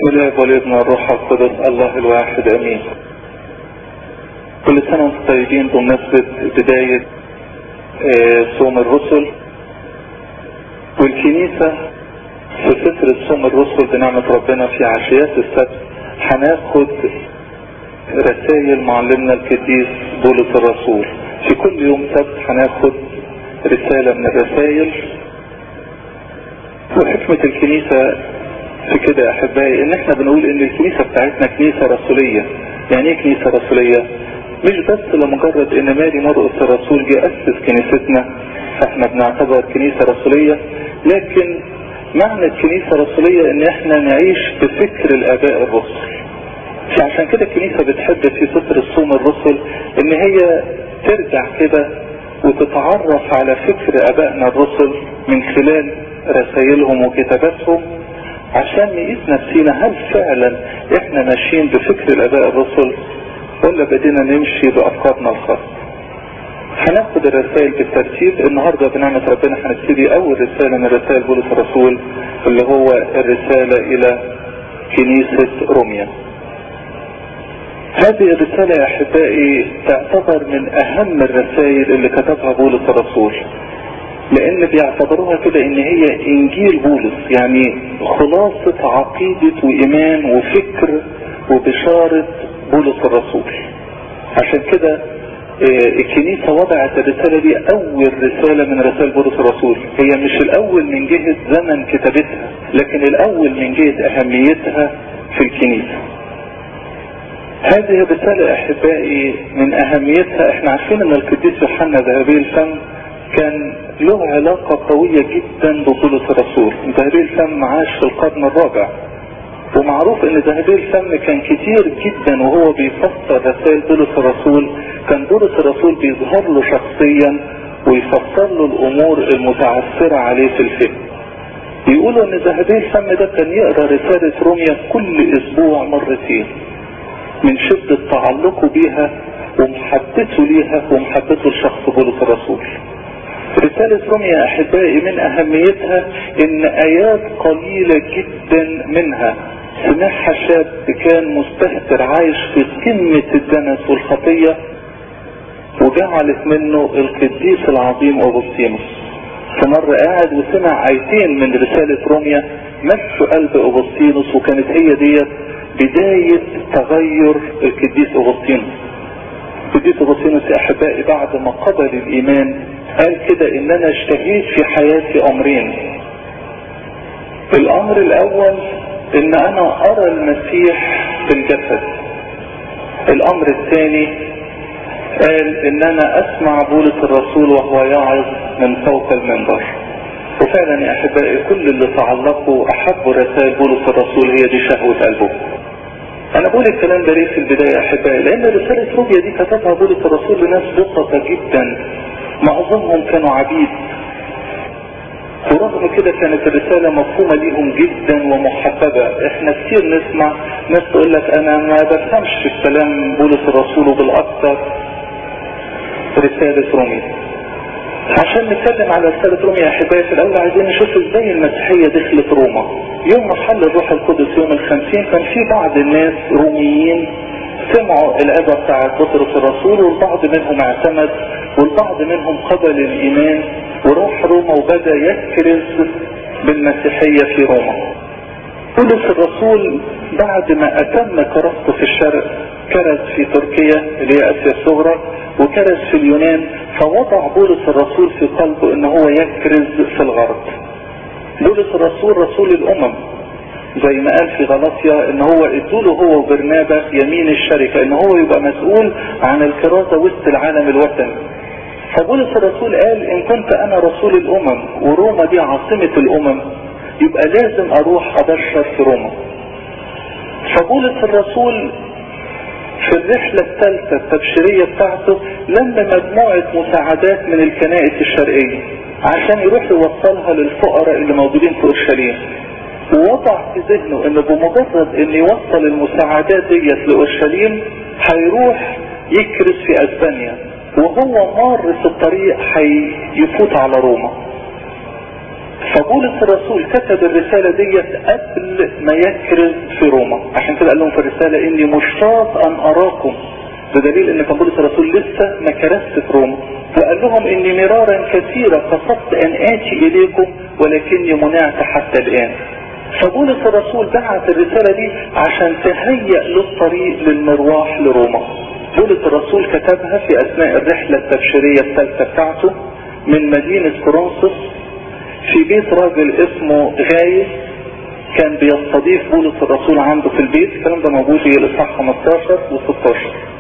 الاب والابن والروح القدس الله الواحد امين. كل سنة وانتم طيبين بمناسبة بداية صوم الرسل، والكنيسة في فترة صوم الرسل بنعمة ربنا في عشيات السبت هناخد رسائل معلمنا القديس بولس الرسول. في كل يوم سبت هناخد رسالة من الرسائل. وحكمة الكنيسة في كده يا احبائي ان احنا بنقول ان الكنيسة بتاعتنا كنيسة رسولية. يعني ايه كنيسة رسولية؟ مش بس لمجرد ان ماري مرقس الرسول جه اسس كنيستنا فاحنا بنعتبر كنيسة رسولية، لكن معنى الكنيسة الرسولية ان احنا نعيش بفكر الاباء الرسل. فعشان كده الكنيسة بتحب في فترة صوم الرسل ان هي ترجع كده وتتعرف على فكر ابائنا الرسل من خلال رسائلهم وكتاباتهم، عشان نقيس نفسينا هل فعلا احنا ماشيين بفكر الاباء الرسل ولا بدينا نمشي بافكارنا الخاصة. هناخد الرسائل بالترتيب. النهاردة بنعمة ربنا هنبتدي اول رسالة من رسائل بولس الرسول اللي هو الرسالة الى كنيسة روميا. هذه الرسالة يا احبائي تعتبر من اهم الرسائل اللي كتبها بولس الرسول، لان بيعتبروها كده ان هي انجيل بولس، يعني خلاصة عقيدة وايمان وفكر وبشارة بولس الرسول. عشان كده الكنيسة وضعت الرسالة دي اول رسالة من رسائل بولس الرسول. هي مش الاول من جهة زمن كتابتها، لكن الاول من جهة اهميتها في الكنيسة. هذه الرسالة احبائي من اهميتها احنا عارفين ان القديس يوحنا ذهبي الفم كان له علاقة قوية جدا ببولس الرسول. ذهبي الفم عاش في القرن الرابع، ومعروف ان ذهبي الفم كان كتير جدا وهو بيفسر رسائل بولس الرسول كان بولس الرسول بيظهر له شخصيا ويفسر له الامور المتعثرة عليه في الفهم. بيقولوا ان ذهبي الفم ده كان يقرأ رسالة روميا كل اسبوع مرتين من شدة تعلقه بيها ومحبته ليها ومحبته لشخص بولس الرسول. رسالة روميا احبائي من اهميتها ان ايات قليلة جدا منها سمعها شاب كان مستهتر عايش في قمة الدنس والخطية وجعلت منه القديس العظيم أغسطينوس. فمرة قاعد وسمع آيتين من رسالة روميا مسوا قلب أغسطينوس، وكانت هي ديت بداية تغير القديس أغسطينوس. القديس أغسطينوس يا أحبائي بعد ما قبل الإيمان قال كده إن أنا اشتهيت في حياتي أمرين. الأمر الأول إن أنا أرى المسيح في الجسد. الأمر الثاني قال إن أنا أسمع بولس الرسول وهو يعظ من فوق المنبر. وفعلا يا أحبائي كل اللي تعلقوا أحبوا رسائل بولس الرسول هي دي شهوة قلبه. أنا بقول الكلام ده ليه في البداية يا أحبائي؟ لأن رسالة روميا دي كتبها بولس الرسول لناس بسطة جدا، معظمهم كانوا عبيد، ورغم كده كانت الرسالة مفهومة ليهم جدا ومحببة. احنا كتير نسمع ناس تقول لك انا ما بفهمش في الكلام بولس الرسول وبالاكثر رسالة روميا. عشان نتكلم على رسالة روميا يا احبائي في الاول عايزين نشوف ازاي المسيحية دخلت روما. يوم ما حل الروح القدس يوم 50 كان في بعض الناس روميين سمعوا العظة بتاعت بطرس الرسول، والبعض منهم اعتمد والبعض منهم قبل الايمان وراح روما وبدأ يكرز بالمسيحية في روما. بولس الرسول بعد ما اتم كرسته في الشرق كرز في تركيا اللي هي اسيا الصغرى وكرز في اليونان، فوضع بولس الرسول في قلبه ان هو يكرز في الغرب. بولس الرسول رسول الامم زي ما قال في غلاطيا ان هو ادوله هو وبرنابا يمين الشركة ان هو يبقى مسؤول عن الكرازة وسط العالم الوثني. فبولس الرسول قال ان كنت انا رسول الامم وروما دي عاصمة الامم يبقى لازم اروح ابشر في روما. فبولس الرسول في الرحلة الثالثة التبشيرية بتاعته لم مجموعة مساعدات من الكنائس الشرقية عشان يروح يوصلها للفقراء اللي موجودين في اورشليم، ووضع في ذهنه ان بمجرد ان يوصل المساعدات ديت لاورشليم هيروح يكرز في اسبانيا، وهو مار في الطريق هيفوت على روما. فبولس الرسول كتب الرسالة ديت قبل ما يكرز في روما، عشان كده قال لهم في الرسالة اني مشتاق ان اراكم، بدليل ان كان بولس الرسول لسه ما كرزت في روما، وقال لهم اني مرارا كثيرة قصدت ان اتي اليكم ولكني منعت حتى الان. فبولس الرسول بعت الرسالة دي عشان تهيئ للطريق للمرواح لروما. بولس الرسول كتبها في اثناء الرحلة التبشيرية الثالثة بتاعته من مدينة كورنثوس في بيت راجل اسمه غاية، كان بيستضيف بولس الرسول عنده في البيت. الكلام ده موجود في الاصحاح 15 و16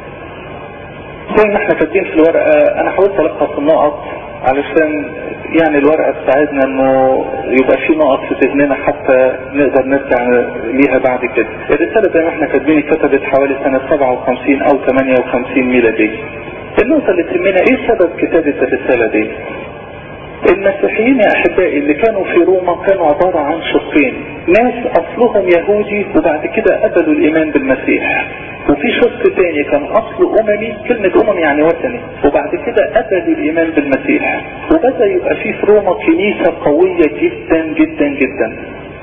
زي ما احنا كاتبين في الورقة. انا حاولت الخص النقط علشان يعني الورقة تساعدنا انه يبقى في نقط في ذهننا حتى نقدر نرجع ليها بعد كده. الرسالة زي ما احنا كاتبين اتكتبت حوالي سنة 57 او 58 ميلادي. النقطة اللي تهمنا ايه سبب كتابة الرسالة دي؟ المسيحيين يا احبائي اللي كانوا في روما كانوا عبارة عن شقين، ناس اصلهم يهودي وبعد كده قبلوا الايمان بالمسيح، وفي شق تاني كان اصله اممي، كلمة امم يعني وثني، وبعد كده قبلوا الايمان بالمسيح. وبدأ يبقى في روما كنيسة قوية جدا جدا جدا.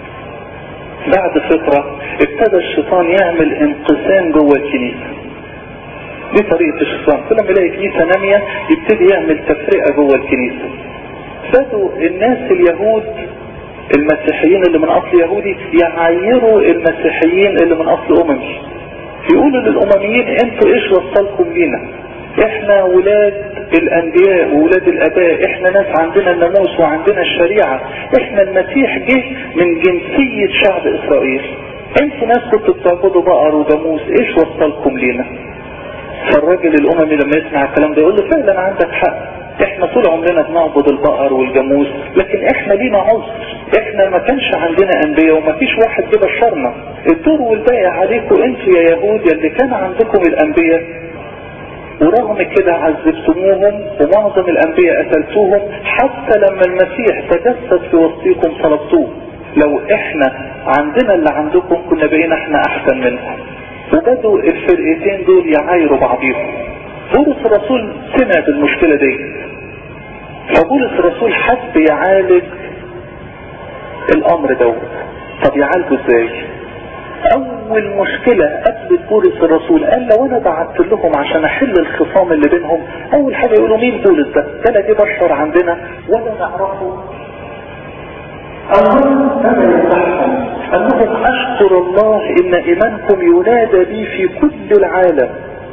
بعد فترة ابتدى الشيطان يعمل انقسام جوه الكنيسة. دي طريقة الشيطان، كل ما يلاقي كنيسة نامية يبتدي يعمل تفرقة جوه الكنيسة. بدوا الناس اليهود المسيحيين اللي من اصل يهودي يعايروا المسيحيين اللي من اصل اممي، يقولوا للامميين انتوا ايش وصلكم لينا؟ احنا ولاد الانبياء وولاد الاباء، احنا ناس عندنا الناموس وعندنا الشريعة، احنا المسيح جه من جنسية شعب اسرائيل، انتوا ناس كنتوا بتعبدوا بقر وجاموس، ايش وصلكم لينا؟ فالراجل الاممي لما يسمع الكلام ده يقول له فعلا عندك حق، احنا طول عمرنا بنعبد البقر والجاموس، لكن احنا لينا عذر، احنا ما كانش عندنا انبياء وما فيش واحد ببشرنا، الدور والباقي عليكم انتوا يا يهود اللي كان عندكم الانبياء، ورغم كده عذبتموهم ومعظم الانبياء قتلتوهم، حتى لما المسيح تجسد في وسطكم طلبتوه، لو احنا عندنا اللي عندكم كنا بقينا احنا احسن منكم. وبدوا الفرقتين دول يعايروا بعضيهم. بولس الرسول سمع بالمشكلة دي، فبولس الرسول حب يعالج الامر دوت. طب يعالجه ازاي؟ اول مشكلة قابلت بولس الرسول قال لو انا بعت لهم عشان احل الخصام اللي بينهم، اول حاجة يقولوا مين بولس ده لا جه بشر عندنا ولا نعرفه. الله كما يصحهم انهم اشكر الله ان ايمانكم ينادى بي في كل العالم.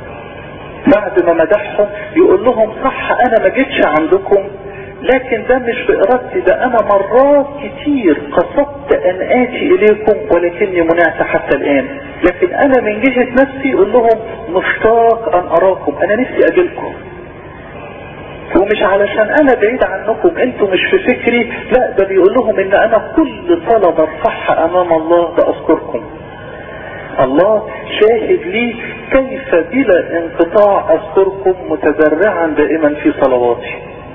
بعد ما مدحهم يقول لهم صح انا ما جيتش عندكم، لكن ده مش بإرادتي، ده انا مرات كتير قصدت ان اتي اليكم ولكني منعت حتى الان، لكن انا من جهة نفسي يقول لهم مشتاق ان اراكم، انا نفسي اجيلكم، ومش علشان انا بعيد عنكم انتوا مش في فكري، لا ده بيقول لهم ان انا كل طلب ارفعها امام الله بأذكركم. الله شاهد لي كيف بلا انقطاع اذكركم متذرعا دائما في صلواتي.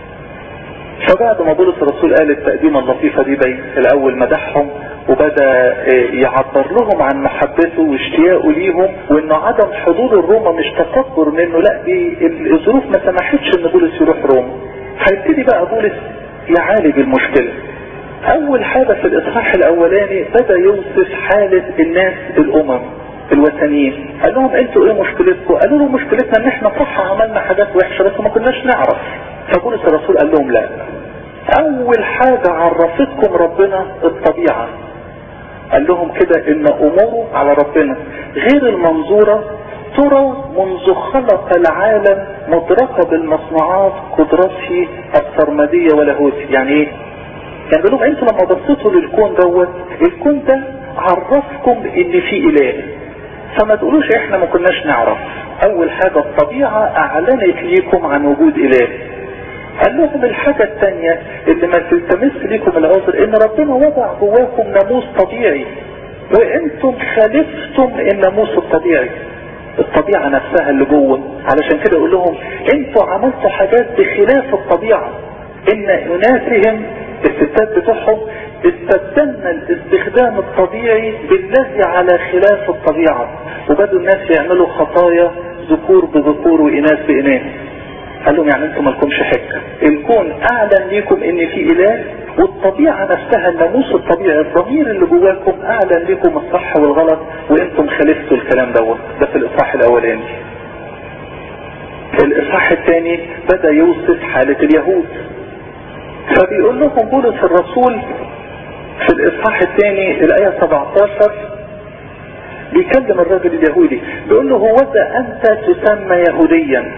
فبعد ما بولس الرسول قال التقديمة اللطيفة دي الاول مدحهم وبدأ يعبر لهم عن محبته واشتياقه ليهم، وانه عدم حضور الروما مش تكبر منه، لا دي الظروف ما سمحتش ان بولس يروح روما. هيبتدي بقى بولس يعالج المشكلة. اول حاجة في الاصحاح الاولاني بدأ يوصف حالة الناس الامم الوثنيين، قال لهم انتوا ايه مشكلتكم؟ قالوا له مشكلتنا ان احنا صح عملنا حاجات وحشة بس ما كناش نعرف. فبولس الرسول قال لهم لا، اول حاجة عرفتكم ربنا الطبيعة، قال لهم كده ان اموره على ربنا غير المنظورة ترى منذ خلق العالم مدركة بالمصنوعات قدرته السرمدية ولاهوته. يعني ايه؟ كان بيقول لهم انتوا لما بصيتوا للكون دوت، الكون ده عرفكم ان في اله، فما تقولوش احنا ما كناش نعرف. اول حاجة الطبيعة اعلنت ليكم عن وجود اله. قال لهم الحاجة الثانية اللي ما تلتمس ليكم العذر ان ربنا وضع جواكم ناموس طبيعي وانتم خالفتم الناموس الطبيعي، الطبيعة نفسها اللي جوه. علشان كده يقول لهم انتوا عملتوا حاجات بخلاف الطبيعة، ان اناسهم الستات بتوعهم استبدلنا الاستخدام الطبيعي بالذي على خلاف الطبيعة، وبدوا الناس يعملوا خطايا ذكور بذكور وإناث بإناث. قال لهم يعني انتم مالكمش حجة، الكون اعلن ليكم ان في اله، والطبيعة نفسها الناموس الطبيعي الضمير اللي جواكم اعلن ليكم الصح والغلط، وانتم خالفتوا الكلام دوت. ده في الاصحاح الاولاني. الاصحاح الثاني بدأ يوصف حالة اليهود، فبيقول لهم بولس الرسول في الاصحاح الثاني الايه 17 بيكلم الرجل اليهودي بيقول له: هوذا انت تسمى يهوديا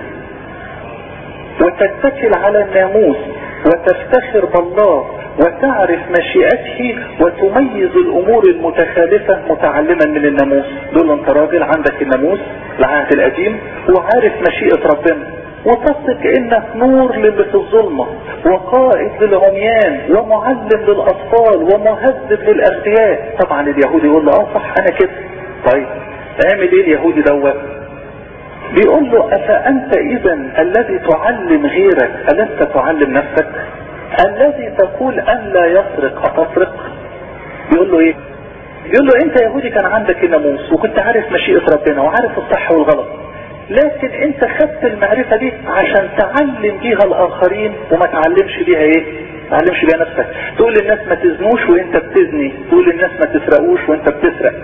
وتتكل على الناموس وتفتخر بالله وتعرف مشيئته وتميز الامور المتخالفة متعلما من الناموس. دول انت راجل عندك الناموس العهد القديم وعارف مشيئة ربنا، وتصدق انك نور للي في الظلمة وقائد للعميان ومعلم للاطفال ومهذب للاغبياء. طبعا اليهودي يقول له: صح انا كده. طيب اعمل ايه اليهودي دوت؟ بيقول له: افانت اذا الذي تعلم غيرك ألست تعلم نفسك؟ الذي تقول ان لا يسرق أتسرق؟ بيقول له ايه؟ بيقول له: انت يهودي كان عندك الناموس وكنت عارف مشيئة ربنا وعارف الصح والغلط، لكن انت خدت المعرفة دي عشان تعلم بيها الاخرين وما تعلمش بيها ايه؟ ما تعلمش بيها نفسك. تقول للناس ما تزنوش وانت بتزني، تقول للناس ما تسرقوش وانت بتسرق.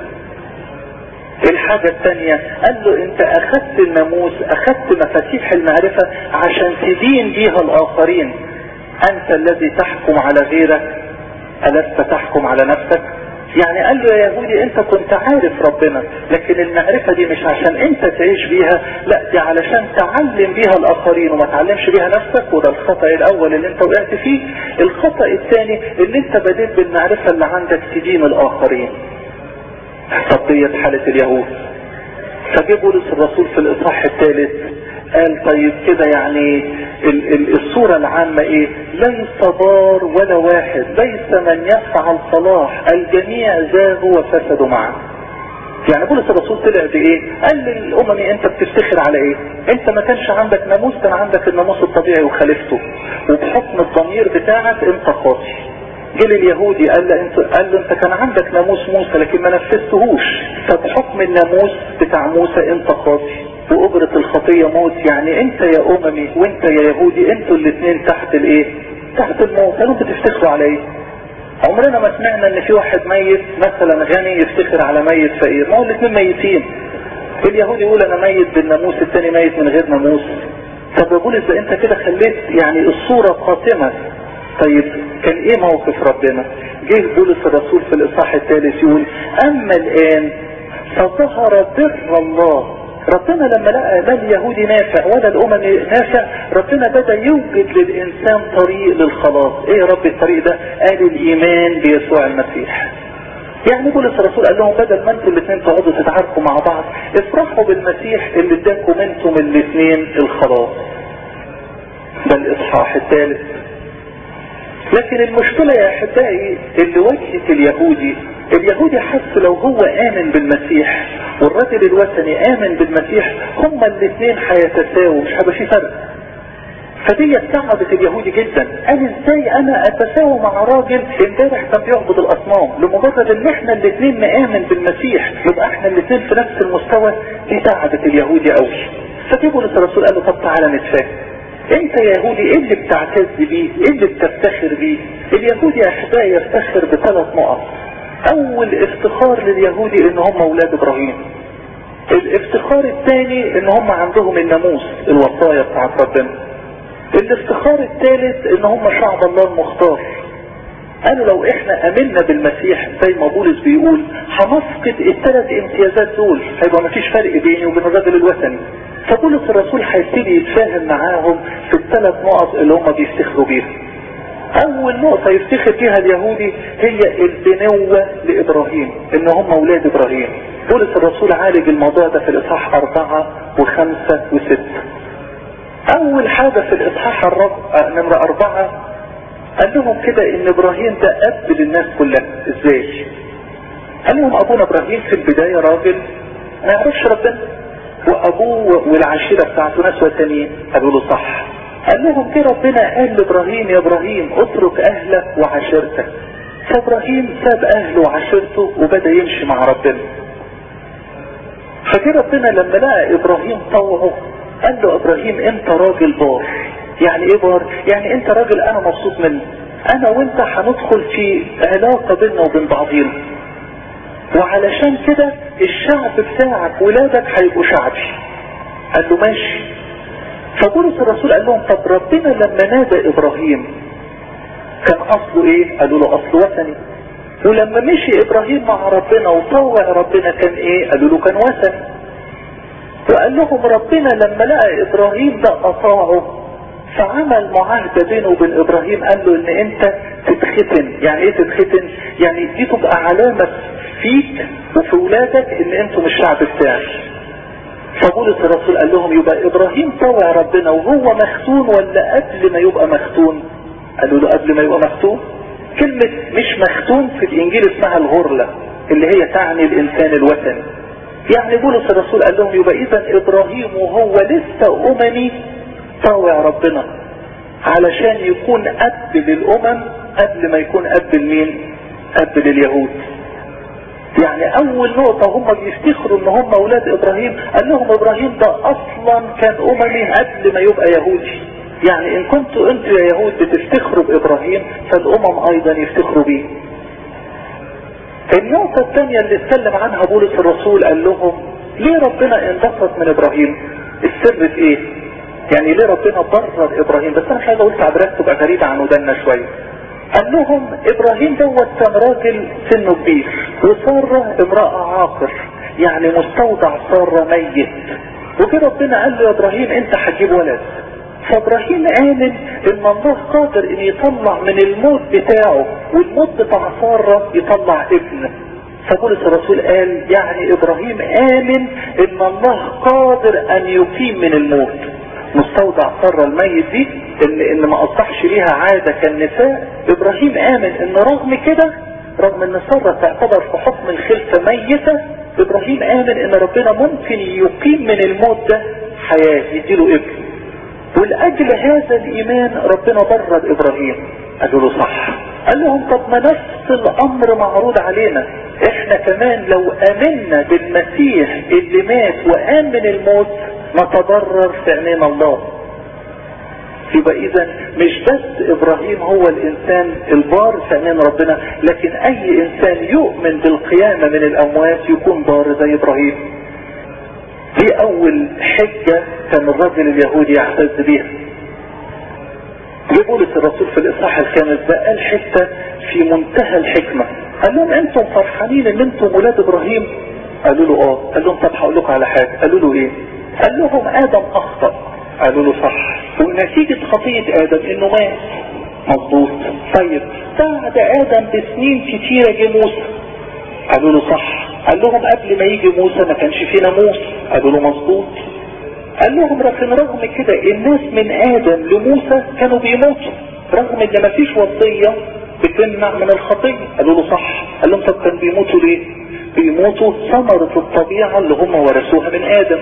الحاجة الثانية قال له: انت اخدت الناموس، اخدت مفاتيح المعرفة عشان تدين بيها الاخرين. انت الذي تحكم على غيرك ألست تحكم على نفسك؟ يعني قال له: يا يهودي انت كنت عارف ربنا، لكن المعرفة دي مش عشان انت تعيش بيها، لا دي علشان تعلم بيها الاخرين وما تعلمش بيها نفسك. وده الخطأ الاول اللي انت وقعت فيه. الخطأ الثاني ان انت بديت بالمعرفة اللي عندك تدين الاخرين. طب ديت حالة اليهود. فجه بولس الرسول في الاصحاح الثالث قال: طيب كده يعني الصورة العامة ايه؟ ليس بار ولا واحد، ليس من يفعل صلاح، الجميع زاغوا وفسدوا معه. يعني بولس الرسول طلع بايه؟ قال للاممي: انت بتفتخر على ايه؟ انت ما كانش عندك ناموس، كان عندك الناموس الطبيعي وخالفته، وبحكم الضمير بتاعك انت خاطئ. جه لليهودي قال له: انت كان عندك ناموس موسى لكن ما نفذتهوش، فبحكم الناموس بتاع موسى انت خاطئ وأجرة الخطية موت. يعني انت يا اممي وانت يا يهودي انتوا الاثنين تحت الايه؟ تحت الموت. قالوا: بتفتخروا على ايه؟ عمرنا ما سمعنا ان في واحد ميت مثلا غني يفتخر على ميت فقير، ما هو الاثنين ميتين. اليهودي يقول انا ميت بالناموس، الثاني ميت من غير ناموس. طب يا بولس ده انت كده خليت يعني الصورة قاتمة. طيب كان ايه موقف ربنا؟ جه بولس الرسول في الاصحاح الثالث يقول: اما الان فظهر بر الله. ربنا لما لقى لا اليهودي نافع ولا الامم نافع، ربنا بدأ يوجد للانسان طريق للخلاص. ايه يا رب الطريق ده؟ قال: الايمان بيسوع المسيح. يعني بولس الرسول قال لهم: بدل ما انتوا الاثنين تقعدوا تتعاركوا مع بعض، افرحوا بالمسيح اللي اداكم انتم الاثنين الخلاص. ده الاصحاح الثالث. لكن المشكلة يا احبائي اللي واجهت اليهودي حس لو هو آمن بالمسيح والراجل الوثني آمن بالمسيح، هما الاثنين هيتساووا، مش هيبقى في فرق. فدي تعبت اليهودي جدا. قال: ازاي انا اتساوى مع راجل امبارح كان بيعبد الاصنام لمجرد ان احنا الاثنين نآمن بالمسيح يبقى احنا الاثنين في نفس المستوى؟ دي تعبت اليهودي قوي. فجيبوا للرسول قال له: طب تعالى نتفاهم. انت يا يهودي ايه اللي بتعتز بيه؟ ايه اللي بتفتخر بيه؟ اليهودي يا احبائي يفتخر بثلاث نقط. اول افتخار لليهودي ان هم اولاد ابراهيم. الافتخار الثاني ان هم عندهم الناموس الوصايا بتاعت ربنا. الافتخار الثالث ان هم شعب الله المختار. قالوا لو احنا امنا بالمسيح زي ما بولس بيقول هنفقد الثلاث امتيازات دول، هيبقى مفيش فرق بيني وبين الرجل الوثني. فبولس الرسول هيبتدي يتفاهم معاهم في الثلاث نقط اللي هم بيفتخروا بيها. اول نقطة يفتخر فيها اليهودي هي البنوة لابراهيم، ان هم اولاد ابراهيم. بولس الرسول عالج الموضوع ده في الاصحاح 4 و5 و6. اول حاجة في الاصحاح نمرة 4 قال لهم كده ان ابراهيم ده اب للناس كلها. ازاي؟ قال لهم: ابونا ابراهيم في البداية راجل ما يعرفش ربنا، وابوه والعشيرة بتاعته ناس وثنيين. قالوا له: صح. قال لهم كده ربنا قال لابراهيم: يا ابراهيم اترك اهلك وعشيرتك. فابراهيم ساب اهله وعشيرته وبدأ يمشي مع ربنا. فكده ربنا لما لقى ابراهيم طوعه قال له ابراهيم انت راجل بار. يعني ايه بار؟ يعني انت راجل انا مبسوط منه، انا وانت هندخل في علاقة بيننا وبين بعضينا، وعلشان كده الشعب بتاعك ولادك هيبقوا شعبي. قال له ماشي. فبولس الرسول قال لهم طب ربنا لما نادى ابراهيم كان اصله ايه؟ قالوا له اصله وثني. ولما مشي ابراهيم مع ربنا وطوع ربنا كان ايه؟ قالوا له كان وثني. وقال لهم ربنا لما لقى ابراهيم ده اطاعه فعمل معاهدة بينه وبين ابراهيم، قال له ان انت تتختن. يعني ايه تتختن؟ يعني دي تبقى علامة فيك وفي ولادك ان انتم الشعب بتاعي. فبولس الرسول قال لهم يبقى ابراهيم طوع ربنا وهو مختون ولا قبل ما يبقى مختون؟ قالوا له قبل ما يبقى مختون. كلمة مش مختون في الانجيل اسمها الغرلة اللي هي تعني الانسان الوثني. يعني بولس الرسول قال لهم يبقى اذا ابراهيم وهو لسه اممي طوع ربنا علشان يكون اب للامم قبل ما يكون اب لمين؟ اب لليهود. يعني اول نقطة هم بيفتخروا ان هم اولاد ابراهيم، قال لهم ابراهيم ده اصلا كان اممي قبل ما يبقى يهودي. يعني ان كنتوا انتوا يا يهود بتفتخروا بابراهيم فالامم ايضا يفتخروا بيه. النقطة الثانية اللي اتكلم عنها بولس الرسول قال لهم ليه ربنا انبسط من ابراهيم؟ السر في ايه؟ يعني ليه ربنا برر ابراهيم؟ بس انا مش عايز اقول تعبيرات تبقى غريبة عن ودنا شوية. قال لهم ابراهيم دوت كان راجل سنه كبير وسارة امرأة عاقر، يعني مستودع سارة ميت، وكده ربنا قال له يا ابراهيم انت هتجيب ولد. فابراهيم آمن ان الله قادر ان يطلع من الموت بتاعه والموت بتاع سارة يطلع ابن. فبولس الرسول قال يعني ابراهيم آمن ان الله قادر ان يقيم من الموت. مستودع سارة الميت دي ان ما اصبحش ليها عادة كالنساء، ابراهيم آمن ان رغم كده، رغم ان سارة تعتبر في حكم الخلفة ميتة، ابراهيم آمن ان ربنا ممكن يقيم من الموت ده حياة يديله ابن. ولأجل هذا الإيمان ربنا برر إبراهيم. قالوا له صح. قال لهم طب ما نفس الأمر معروض علينا، احنا كمان لو آمنا بالمسيح اللي مات وقام من الموت نتضرر في عينين الله. يبقى إذا مش بس إبراهيم هو الإنسان البار في عينين ربنا، لكن أي إنسان يؤمن بالقيامة من الأموات يكون بار زي إبراهيم. دي اول حجة كان الرجل اليهودي يعتز بيها. بولس الرسول في الاصحاح الخامس ده قال حتة في منتهى الحكمة. قال لهم انتم فرحانين ان انتم ولاد ابراهيم؟ قالوا له اه. قال لهم طب هقول لكم على حاجة. قالوا له ايه؟ قال لهم ادم اخطأ. قالوا له صح. ونتيجة خطية ادم انه مات. مظبوط. طيب بعد ادم بسنين كتيرة جه موسى. قالوا له صح. قال لهم قبل ما يجي موسى ما كانش فيه ناموس. قالوا له مظبوط. قال لهم لكن رغم كده الناس من ادم لموسى كانوا بيموتوا رغم ان ما فيش وصية بتمنع من الخطية. قالوا له صح. قال لهم طب كان بيموتوا ليه؟ بيموتوا ثمرة الطبيعة اللي هم ورثوها من ادم.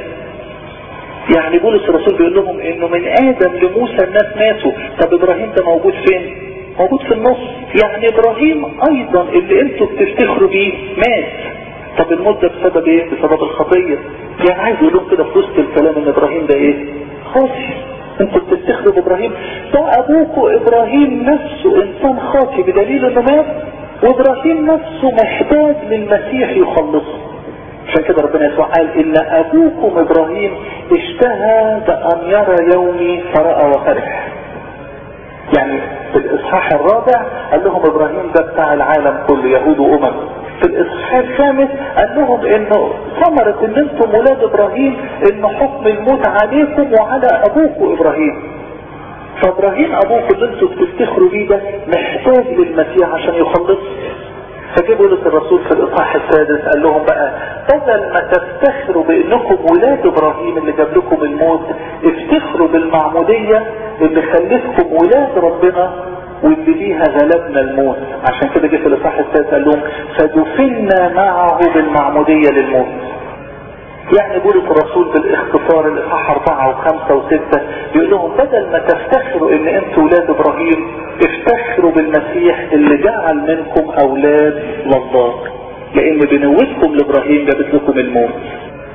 يعني بولس الرسول بيقول لهم انه من ادم لموسى الناس ماتوا. طب ابراهيم ده موجود فين؟ موجود في النص. يعني ابراهيم ايضا اللي انتوا بتفتخروا بيه مات. طب الموت ده بسبب ايه؟ بسبب الخطية. يعني عايز يقول لهم كده في وسط الكلام ان ابراهيم ده ايه؟ خاطئ. انتوا بتفتخروا بابراهيم، ده ابوكوا ابراهيم نفسه انسان خاطئ بدليل انه مات، وابراهيم نفسه محتاج للمسيح يخلصه. عشان كده ربنا يسوع قال ان ابوكم ابراهيم اشتهى بان يرى يومي فرأى وفرح. يعني في الاصحاح الرابع قال لهم ابراهيم ده بتاع العالم كله يهود وامم. في الاصحاح الخامس قال لهم انه ثمرة ان انتم ولاد ابراهيم ان حكم الموت عليكم وعلى ابوكم ابراهيم. فابراهيم ابوكم اللي انتم بتفتخروا بيه ده محتاج للمسيح عشان يخلص. فجاء بولس الرسول في الاصحاح السادس قال لهم بقى بدل ما تفتخروا بانكم ولاد ابراهيم اللي جاب لكم الموت، افتخروا بالمعمودية اللي خلتكم ولاد ربنا واللي بيها غلبنا الموت. عشان كده جه في الاصحاح السادس قال لهم فدفنا معه بالمعمودية للموت. يعني بولس الرسول بالاختصار الاصحاح 4 و5 و6 بيقول لهم بدل ما تفتخروا ان انتوا ولاد ابراهيم، افتخروا بالمسيح اللي جعل منكم اولاد لله، لان بنوتكم لابراهيم جابت لكم الموت.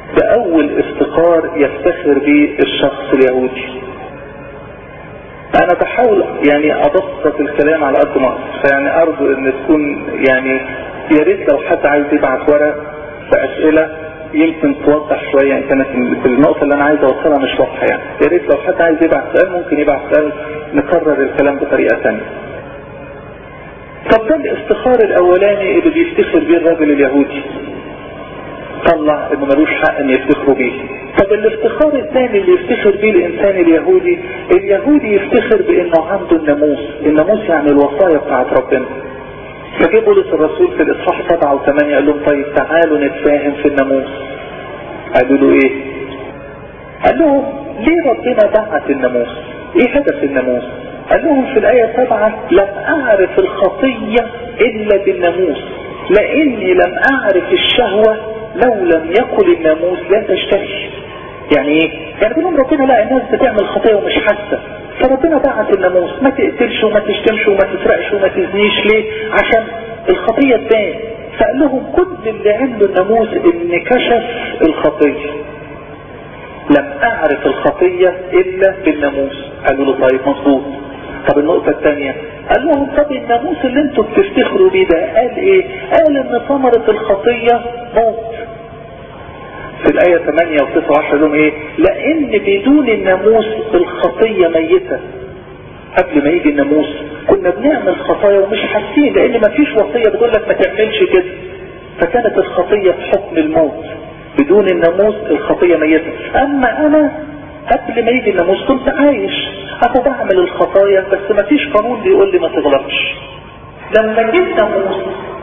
ده اول افتخار يفتخر به الشخص اليهودي. انا بحاول يعني ابسط الكلام على قد ما اقدر، فيعني ارجو ان تكون يعني يا ريت لو حد عايز يبعت ورق باسئله يمكن توضح شويه ان كانت النقطه اللي انا عايز اوصلها مش واضحه، يعني يا ريت لو حد عايز يبعت سؤال ممكن يبعت سؤال نكرر الكلام بطريقه ثانيه. طب ده الافتخار الاولاني اللي بيفتخر بيه الراجل اليهودي، طلع انه ملوش حق ان يفتخروا بيه. طب الافتخار الثاني اللي يفتخر بيه الانسان اليهودي يفتخر بانه عنده الناموس يعني الوصايا بتاعت ربنا. فجه بولس الرسول في الاصحاح 7 و8 قال لهم طيب تعالوا نتفاهم في الناموس. قالوا له ايه؟ قال لهم ليه ربنا بعت الناموس؟ ايه هدف الناموس؟ قال لهم في الآية 7 لم أعرف الخطية إلا بالناموس لأني لم أعرف الشهوة لو لم يكن الناموس لا تشتهي. يعني ايه؟ يعني بيقولون ربنا لا الناس بتعمل خطية ومش حاسة، فربنا بعت الناموس ما تقتلش وما تشتمش وما تسرقش وما تزنيش. ليه؟ عشان الخطية تبان. فقال لهم كل اللي عملوا الناموس ان كشف الخطية. لم اعرف الخطية الا بالناموس. قالوا له طيب مظبوط. طب النقطة الثانية قال لهم طب الناموس اللي انتوا بتفتخروا بيه ده قال ايه؟ قال ان ثمرة الخطية موت. في الآية 8 و9 10 لهم ايه؟ لان بدون الناموس الخطية ميتة. قبل ما يجي الناموس كنا بنعمل خطايا ومش حاسين لان ما فيش وصية بتقول لك ما تعملش كده، فكانت الخطية بحكم الموت. بدون الناموس الخطية ميتة. اما انا قبل ما يجي الناموس كنت عايش اهو بعمل الخطايا بس ما فيش قانون بيقول لي ما تغلطش. لما جيت ناموس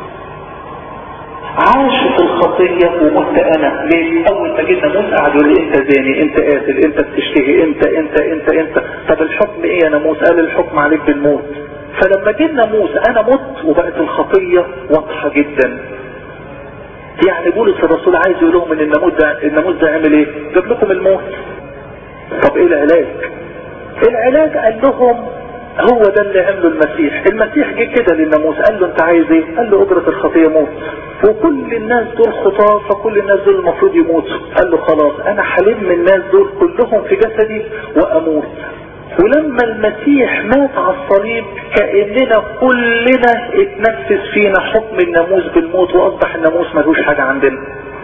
عاش في الخطية ومت انا. ليه؟ اول ما جيت ناموس قعد يقول لي انت زاني، انت قاتل، انت بتشتهي، انت. طب الحكم ايه يا ناموس؟ قال الحكم عليك بالموت. فلما جيت ناموس انا مت وبقت الخطية واضحة جدا. يعني بولس الرسول عايز يقول لهم ان الناموس ده عمل ايه؟ جاب لكم الموت. طب ايه العلاج؟ العلاج قال لهم هو ده اللي عمله المسيح جه كده للناموس قال له انت عايز ايه؟ قال له اجرة الخطية موت، وكل الناس دول خطاة فكل الناس دول المفروض يموتوا. قال له خلاص انا حلم الناس دول كلهم في جسدي واموت. ولما المسيح مات على الصليب كأننا كلنا اتنفذ فينا حكم الناموس بالموت واصبح الناموس ملوش حاجة عندنا.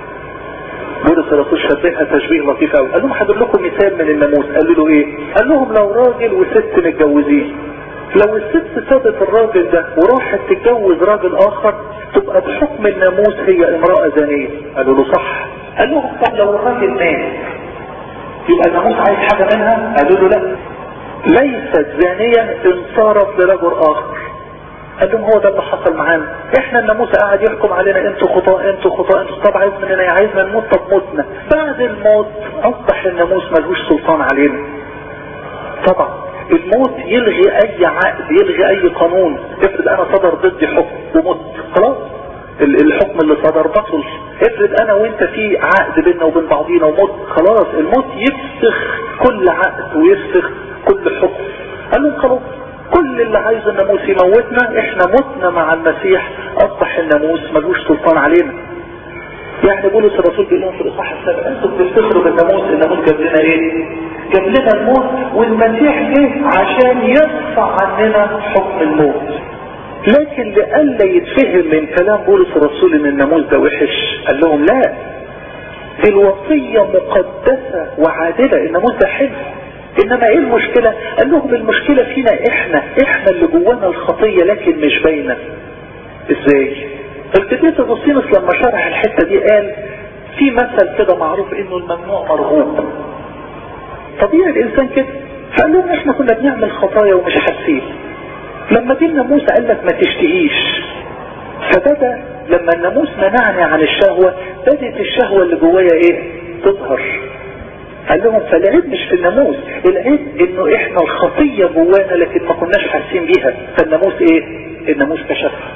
بولس الرسول شبهها تشبيه لطيف قوي. قال لهم هجيب لكم مثال من الناموس. قالوا له ايه؟ قال لهم لو راجل وست متجوزين، لو الست سابت الراجل ده وراحت تتجوز راجل اخر تبقى بحكم الناموس هي امرأة زانية. قالوا له صح. قال لهم طب لو الراجل مات يبقى الناموس عايز حاجة منها؟ قالوا له لا، ليست زانية ان صارت لرجل اخر. قال لهم هو ده اللي حصل معانا. احنا الناموس قاعد يحكم علينا انتوا خطاء. طب عايز مننا ايه؟ عايزنا نموت. طب موتنا. بعد الموت اصبح الناموس ملوش سلطان علينا. طبعا الموت يلغي اي عقد، يلغي اي قانون. افرض انا صدر ضدي حكم ومت، خلاص الحكم اللي صدر بطل. افرض انا وانت في عقد بيننا وبين بعضينا ومت، خلاص الموت يفسخ كل عقد ويفسخ كل حكم. قال لهم خلاص كل اللي عايز الناموس يموتنا، احنا متنا مع المسيح اصبح الناموس ملوش سلطان علينا. يعني بولس الرسول بيقول لهم في الاصحاح 7 انتوا بتفتخروا بالناموس، الناموس جاب لنا ايه؟ جاب لنا الموت، والمسيح جه عشان يرفع عننا حكم الموت. لكن لألا يتفهم من كلام بولس الرسول ان الناموس ده وحش، قال لهم لا، دي الوصية مقدسة وعادلة، الناموس ده حلو. انما ايه المشكلة؟ قال لهم المشكلة فينا احنا اللي جوانا الخطية لكن مش باينة. ازاي؟ القديس اغسطينوس لما شرح الحتة دي قال في مثل كده معروف انه الممنوع مرغوب. طبيعي الانسان كده. فقال لهم احنا كنا بنعمل خطايا ومش حاسين. لما جه الناموس قال لك ما تشتهيش، فبدأ لما الناموس منعني عن الشهوة بدأت الشهوة اللي جوايا ايه؟ تظهر. قال لهم فالعيب مش في الناموس، العيب انه احنا الخطية جوانا لكن ما كناش حاسين بيها. فالناموس ايه؟ الناموس كشفها.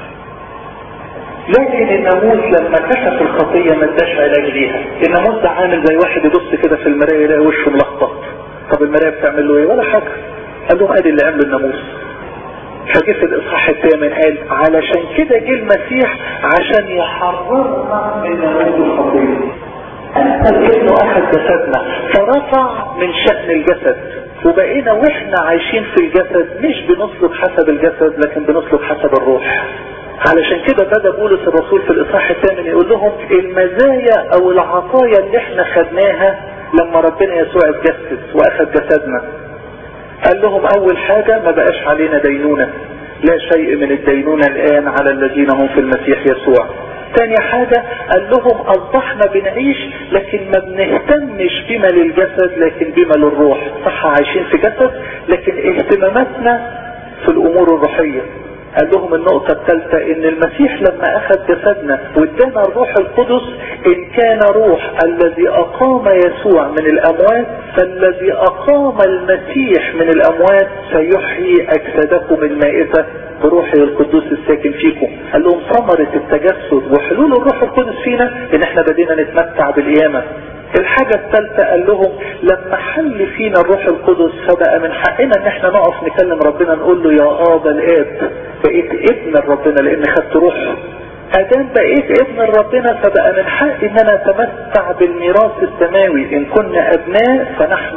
لكن الناموس لما كشف الخطية ما اداش علاج ليها. الناموس ده عامل زي واحد يبص كده في المراية يلاقي وشه ملخبط. طب المراية بتعمل له ايه؟ ولا حاجة. قال لهم ادي اللي عمله الناموس. فجه في الاصحاح 8 قال علشان كده جه المسيح عشان يحررنا من ناموس الخطية. كأنه اخذ جسدنا فرفع من شأن الجسد، وبقينا واحنا عايشين في الجسد مش بنسلك حسب الجسد لكن بنسلك حسب الروح. علشان كده بدأ بولس الرسول في الإصحاح الثامن يقول لهم المزايا او العطايا اللي احنا خدناها لما ربنا يسوع اتجسد واخذ جسدنا. قال لهم اول حاجة ما بقاش علينا دينونة، لا شيء من الدينونة الان على الذين هم في المسيح يسوع. تاني حاجة قال لهم اصبحنا بنعيش لكن ما بنهتمش بما للجسد لكن بما للروح. صح عايشين في جسد لكن اهتماماتنا في الامور الروحية. قال لهم النقطة الثالثة ان المسيح لما اخذ جسدنا وادانا الروح القدس، ان كان روح الذي اقام يسوع من الاموات فالذي اقام المسيح من الاموات سيحيي اجسادكم المائتة بروحه القدوس الساكن فيكم. قال لهم ثمرة التجسد وحلول الروح القدس فينا ان احنا بدينا نتمتع بالقيامة. الحاجة الثالثة قال لهم لما حل فينا الروح القدس فبقى من حقنا ان احنا نقف نكلم ربنا نقول له يا ابا الاب، بقيت ابن ربنا لان خدت روحه. ادام بقيت ابن ربنا فبقى من حقي ان انا اتمتع بالميراث السماوي. ان كنا ابناء فنحن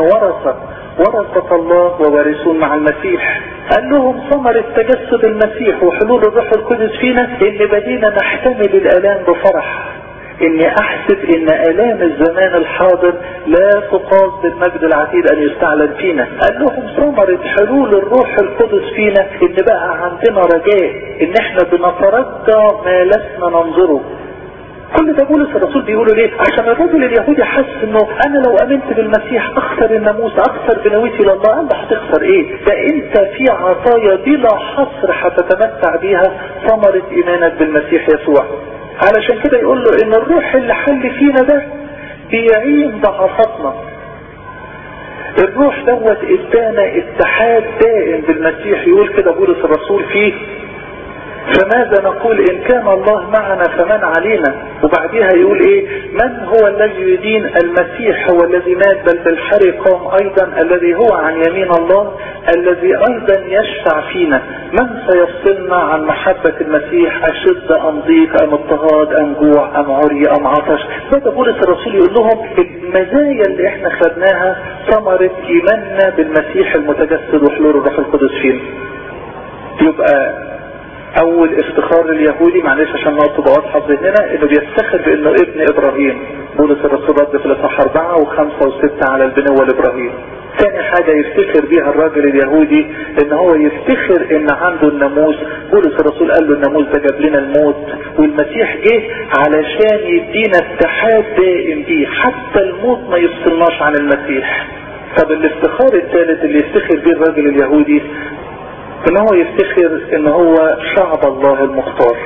ورثة الله ووارثون مع المسيح. قال لهم ثمرة تجسد المسيح وحلول الروح القدس فينا ان بدينا نحتمل الالام بفرح، اني احسب ان الام الزمان الحاضر لا تقاس بالمجد العتيد ان يستعلن فينا. قال لهم ثمرة حلول الروح القدس فينا ان بقى عندنا رجاء ان احنا بنترجى ما لسنا ننظره. كل ده بولس الرسول بيقوله ليه؟ عشان الرجل اليهودي حس انه انا لو امنت بالمسيح اخسر الناموس، اخسر بنويتي لله. قال له هتخسر ايه؟ ده انت في عطايا بلا حصر هتتمتع بيها ثمرة ايمانك بالمسيح يسوع. علشان كده يقول له ان الروح اللي حل فينا ده بيعين ضعفاتنا. الروح دوت ادانا اتحاد دائم بالمسيح. يقول كده بولس الرسول فيه فماذا نقول ان كان الله معنا فمن علينا. وبعديها يقول ايه؟ من هو الذي يدين؟ المسيح هو الذي مات بل بالحري قام ايضا، الذي هو عن يمين الله، الذي ايضا يشفع فينا. من سيفصلنا عن محبة المسيح؟ اشد ام ضيق ام اضطهاد ام جوع ام عري ام عطش. بدأ بولس الرسول يقول لهم المزايا اللي احنا خدناها ثمرة ايماننا بالمسيح المتجسد وحلول الروح القدس فينا. يبقى اول افتخار اليهودي، معلش عشان نقطة تبقى واضحة في ذهننا، انه بيفتخر بانه ابن ابراهيم. بولس الرسول رد في الاصحاح 4 و5 و6 على البنوة لابراهيم. ثاني حاجة يفتخر بيها الراجل اليهودي ان هو يفتخر ان عنده الناموس. بولس الرسول قال له الناموس ده جاب لنا الموت، والمسيح جه علشان يدينا اتحاد دائم بيه حتى الموت ما يفصلناش عن المسيح. طب الافتخار الثالث اللي يفتخر بيه الراجل اليهودي ان هو يفتخر ان هو شعب الله المختار.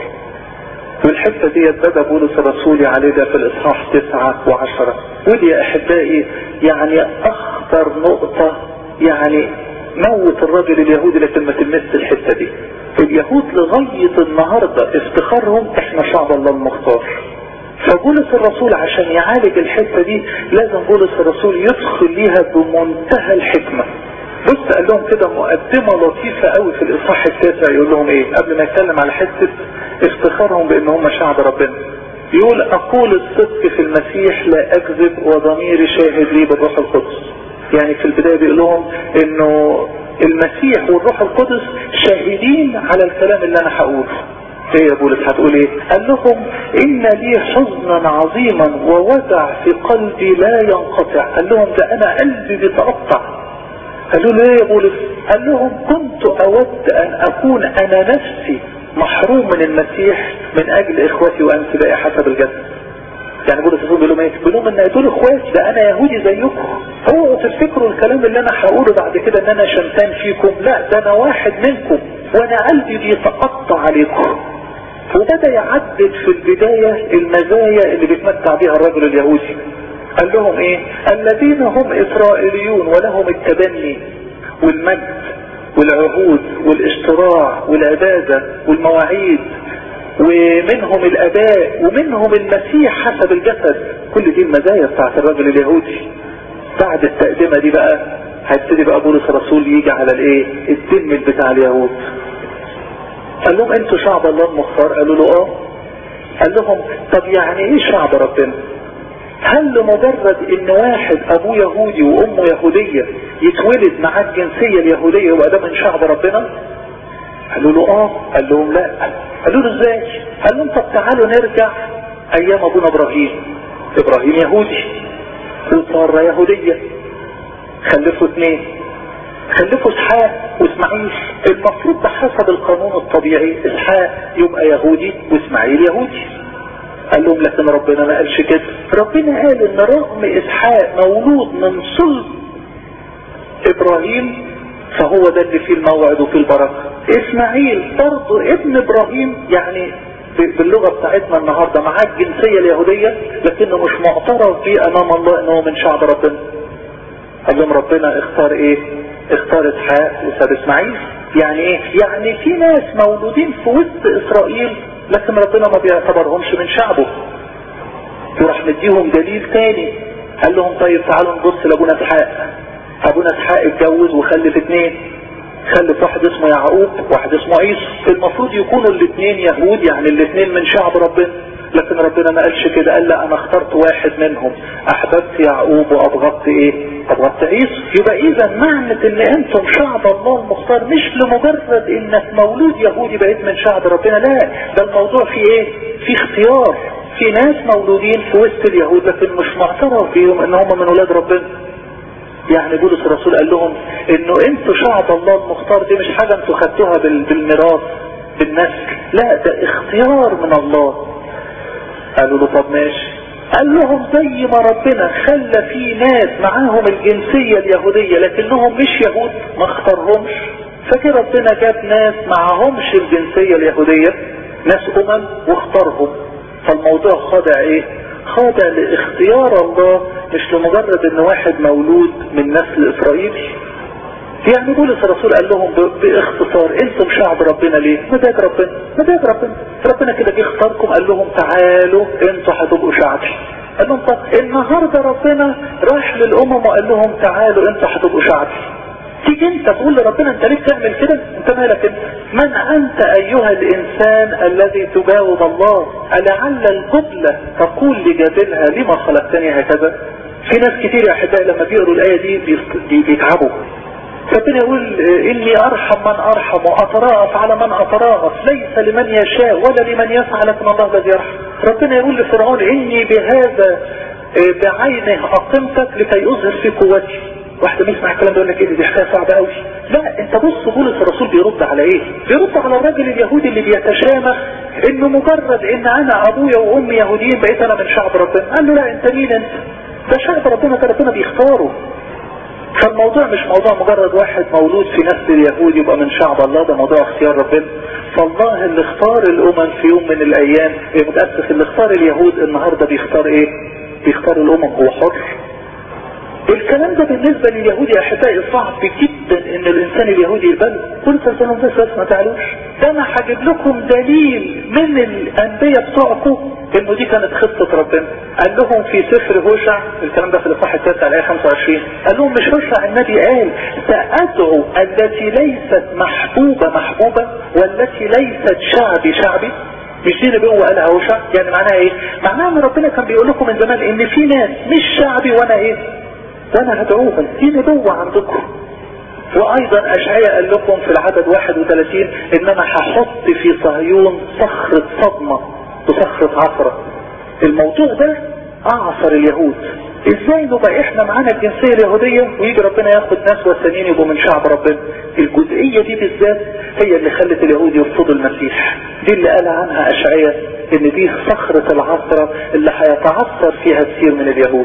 والحتة دي بدأ بولس الرسول عليه ده في الاصحاح 9 و10. ودي يا احبائي يعني اخطر نقطة، يعني موت الراجل اليهودي لكن ما تلمس الحتة دي. اليهود لغاية النهاردة افتخارهم احنا شعب الله المختار. فبولس الرسول عشان يعالج الحتة دي لازم بولس الرسول يدخل ليها بمنتهى الحكمة. بص قال لهم كده مقدمة لطيفة قوي في الاصحاح 9. يقول لهم ايه قبل ما يتكلم على حتة افتخارهم بان هم شعب ربنا؟ يقول اقول الصدق في المسيح لا اكذب وضميري شاهد لي بالروح القدس. يعني في البداية بيقول لهم انه المسيح والروح القدس شاهدين على الكلام اللي انا هقوله. ايه يا بولس هتقول ايه؟ قال لهم ان لي حزنا عظيما ووجع في قلبي لا ينقطع. قال لهم ده انا قلبي بيتقطع. قالوا له ايه يا بولس؟ قال لهم كنت اود ان اكون انا نفسي محروم من المسيح من اجل اخوتي وانسبائي حسب الجسد. يعني بولس بيقول لهم ايه؟ بيقول لهم ان دول اخواتي، ده انا يهودي زيكم. هو تفتكروا الكلام اللي انا هقوله بعد كده ان انا شمتان فيكم؟ لا، ده انا واحد منكم وانا قلبي بيتقطع عليكم. وبدأ يعدد في البداية المزايا اللي بيتمتع بيها الرجل اليهودي. قال لهم ايه؟ الذين هم اسرائيليون ولهم التبني والمجد والعهود والاشتراع والعبادة والمواعيد، ومنهم الاباء ومنهم المسيح حسب الجسد. كل دي المزايا بتاعت الرجل اليهودي. بعد التقدمة دي بقى هيبتدي بقى بولس الرسول يجي على الايه؟ الدم بتاع اليهود. قال لهم انتوا شعب الله المختار. قالوا له اه. قال لهم طب يعني ايه شعب ربنا؟ هل لمجرد ان واحد ابوه يهودي وامه يهودية يتولد مع الجنسية اليهودية يبقى ده من شعب ربنا؟ قالوا له قال لهم لا. قالوا له ازاي؟ قال لهم طب تعالوا نرجع ايام ابونا ابراهيم يهودي وسارة يهودية، خلفوا 2، خلفوا اسحاق واسماعيل. المفروض بحسب القانون الطبيعي اسحاق يبقى يهودي واسماعيل يهودي. قال لهم لكن ربنا ما قالش كده. ربنا قال ان رغم اسحاق مولود من صلب ابراهيم فهو ده اللي فيه الموعد وفيه البركة. اسماعيل برضه ابن ابراهيم، يعني باللغة بتاعتنا النهاردة معاه الجنسية اليهودية لكنه مش معترف بيه امام الله انه من شعب ربنا. قال لهم ربنا اختار ايه؟ اختار اسحاق وساب اسماعيل. يعني ايه؟ يعني في ناس مولودين في وسط اسرائيل لكن ربنا ما بيعتبرهمش من شعبه. يروح مديهم دليل تاني. قال لهم طيب تعالوا نبص لابونا اسحاق. ابونا اسحاق اتجوز وخلف 2، خلف واحد اسمه يعقوب واحد اسمه عيسى. المفروض يكونوا الاثنين يهود، يعني الاثنين من شعب ربنا، لكن ربنا ما قالش كده. قال لا انا اخترت واحد منهم، احببت يعقوب وابغضت ابغضت عيسى. يبقى اذا معنى ان انتم شعب الله المختار مش لمجرد انك مولود يهودي بقيت من شعب ربنا، لا، ده الموضوع فيه في اختيار. في ناس مولودين في وسط اليهود لكن مش معترف بيهم ان هم من ولاد ربنا. يعني بولس الرسول قال لهم انه انتوا شعب الله المختار دي مش حاجة انتوا خدتوها بالميراث بالنسل، لا ده اختيار من الله. قالوا له طب ماشي. قال لهم زي ما ربنا خلى في ناس معاهم الجنسية اليهودية لكنهم مش يهود ما اختارهمش، فكي ربنا جاب ناس معاهمش الجنسية اليهودية، ناس واختارهم. فالموضوع خاضع خاضع لاختيار الله، مش لمجرد ان واحد مولود من نسل اسرائيلي. يعني بولس الرسول قال لهم باختصار انتم شعب ربنا ليه؟ مزاج ربنا كده جه اختاركم. قال لهم تعالوا انتوا هتبقوا شعبي. قال لهم طب النهارده ربنا راح للامم وقال لهم تعالوا انتوا هتبقوا شعبي. تيجي انت تقول لربنا انت ليه بتعمل كده؟ انت مالك انت؟ من انت ايها الانسان الذي تجاوب الله؟ ألعل الجبلة تقول لجابلها لما خلقتني هكذا؟ في ناس كتير يا احبائي لما بيقروا الايه دي بيتعبوا. ربنا يقول اني ارحم من ارحم واتراءف على من اتراءف، ليس لمن يشاء ولا لمن يسعى لكن الله الذي يرحم. ربنا يقول لفرعون اني بهذا بعينه اقمتك لكي اظهر في قوتي. واحد ما يسمع الكلام ده يقول لك دي حكايه صعبه قوي. لا، انت بص بولس الرسول بيرد على ايه؟ بيرد على الراجل اليهودي اللي بيتشامخ انه مجرد ان انا ابويا وامي يهوديين بقيت انا من شعب ربنا. قال له لا، انت مين انت؟ ده شعب ربنا، ده ربنا بيختاره. فالموضوع مش موضوع مجرد واحد مولود في نسل اليهود يبقى من شعب الله، ده موضوع اختيار ربنا. فالله اللي اختار الامم في يوم من الايام، متأسف، اللي اختار اليهود النهارده بيختار ايه؟ بيختار الامم، هو حر. الكلام ده بالنسبة لليهودي يا احبائي صعب جدا ان الانسان اليهودي يقبله. قلت لهم بس ما تعلوش، ده انا هجيب لكم دليل من الانبياء بتوعكم انه دي كانت خطة ربنا. قال لهم في سفر هوشع، الكلام ده في الاصحاح الثالث على 25، قال لهم مش هوشع النبي قال سأدعو التي ليست محبوبة والتي ليست شعبي؟ مش دي نبوة قالها هوشع؟ يعني معناها ايه؟ معناها ان ربنا كان بيقول لكم من زمان ان في ناس مش شعبي وانا هدعوهم. دي نبوة عندكم. وايضا اشعياء قال لكم في العدد 31 ان انا هحط في صهيون صخرة صدمة وصخرة عصرة. الموضوع ده اعصر اليهود. ازاي نبقى احنا معانا الجنسية اليهودية ويجي ربنا ياخد ناس والثانيين يبقوا من شعب ربنا؟ الجزئية دي بالذات هي اللي خلت اليهود يرفضوا المسيح. دي اللي قال عنها اشعياء ان دي صخرة العصرة اللي هيتعثر فيها كثير من اليهود.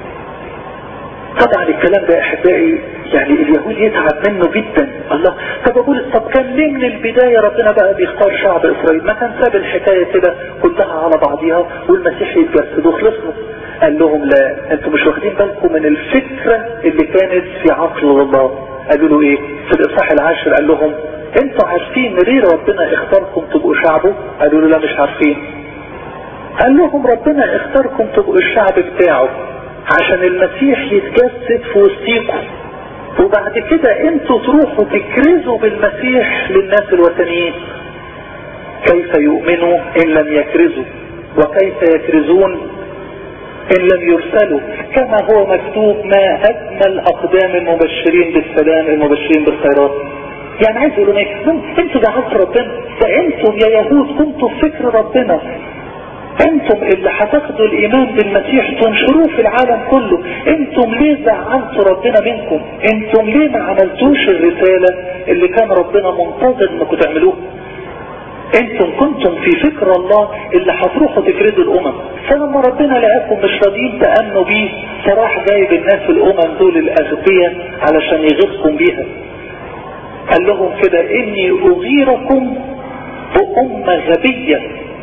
طبعا الكلام ده احبائي يعني اليهود يتعب منه جدا. الله، طب اقول طب كان ليه من البداية ربنا بقى بيختار شعب اسرائيل؟ ما كان ساب الحكاية كده كلها على بعضها والمسيح يتجسد وخلصنا. قال لهم لا، انتوا مش واخدين بالكم من الفكرة اللي كانت في عقل الله. قالوا له ايه في الاصحاح 10؟ قال لهم انتوا عارفين ليه ربنا اختاركم تبقوا شعبه؟ قالوا له لا مش عارفين. قال لهم ربنا اختاركم تبقوا الشعب بتاعه عشان المسيح يتجسد في وسطيكم، وبعد كده انتوا تروحوا تكرزوا بالمسيح للناس الوثنيين. كيف يؤمنوا ان لم يكرزوا؟ وكيف يكرزون ان لم يرسلوا كما هو مكتوب ما اجمل اقدام المبشرين بالسلام المبشرين بالخيرات. يعني عايز يقولوا ايه؟ انتوا جعلتوا ربنا، فانتم يا يهود كنتوا في فكر ربنا، انتم اللي هتاخدوا الايمان بالمسيح تنشروه في العالم كله. انتم ليه زعلتوا ربنا منكم؟ انتم ليه ما عملتوش الرسالة اللي كان ربنا منتظر انكم تعملوها؟ انتم كنتم في فكر الله اللي هتروحوا تفردوا الامم. فلما ربنا لقاكم مش راضيين تأمنوا بيه فراح جايب الناس الامم دول الاغبياء علشان يغيظكم بيها. قال لهم كده اني اغيركم بأمة غبية،